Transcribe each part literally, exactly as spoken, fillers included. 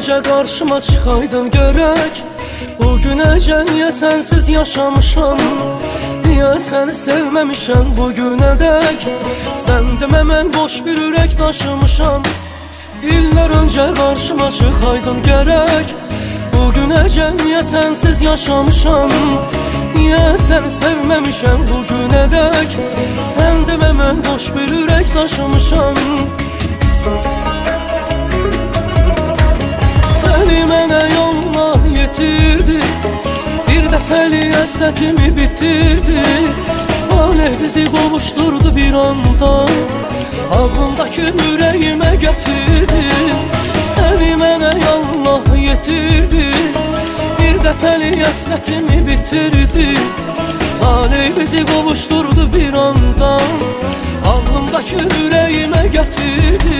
öncə qarşıma çıxaydın görək. Bu günəcə niyə sənsiz yaşamışam, niyə səni sevməmişəm bu günədək. Sən demə mən boş bir ürək daşımışam. İllər öncə qarşıma çıxaydın gərək. Bu günəcə niyə sənsiz yaşamışam, niyə səni sevməmişəm bu günədək. Sən demə mən boş bir ürək daşımışam. Səni mənə yolla yetirdi, bir dəfəli həsrətimi bitirdi. Talih bizi qovuşturdu bir anda, ağlımdakı ürəyimə gətirdi. Səni mənə yolla yetirdi, bir dəfəli həsrətimi bitirdi. Talih bizi qovuşturdu bir anda, ağlımdakı ürəyimə gətirdi.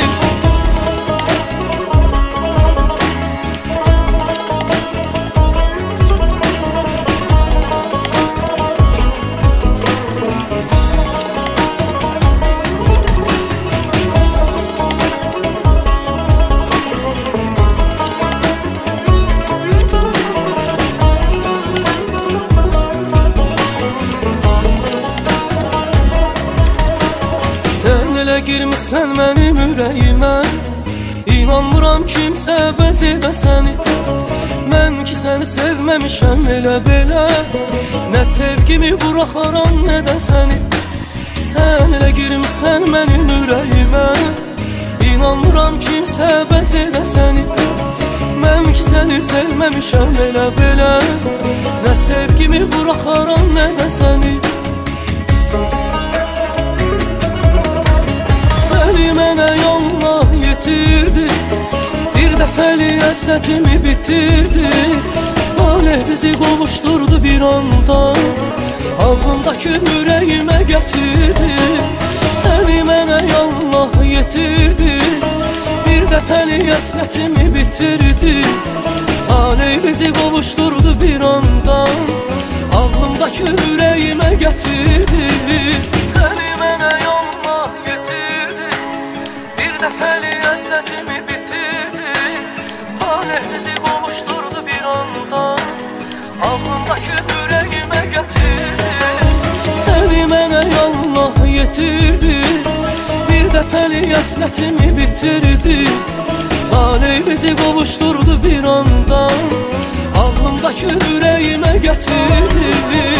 Elə girmişsən mənim ürəyimə, İnanmıram kimsə əvəz edə səni. Mən ki səni sevməmişəm elə belə, nə sevgimi buraxaram nə də səni. Sən elə girmişsən mənim ürəyimə, İnanmıram kimsə əvəz edə səni. Mən ki səni sevməmişəm elə belə, nə sevgimi buraxaram nə də səni. Səni mənə yolla yetirdi, bir dəfəli həsrətimi bitirdi. Talih bizi qovuşturdu bir anda, ağlımdakı ürəyimə gətirdi. Səni mənə yolla yetirdi, bir dəfəli həsrətimi bitirdi. Talih bizi qovuşturdu bir anda, ağlımdakı ürəyimə gətirdi. Səni mənə yolla yetirdi, bir dəfəli həsrətimi bitirdi. Talih bizi qovuşturdu bir anda, ağlımdakı ürəyimə gətirdi. Səni mənə yolla yetirdi, bir dəfəli həsrətimi bitirdi. Talih bizi qovuşturdu bir anda, ağlımdakı ürəyimə gətirdi.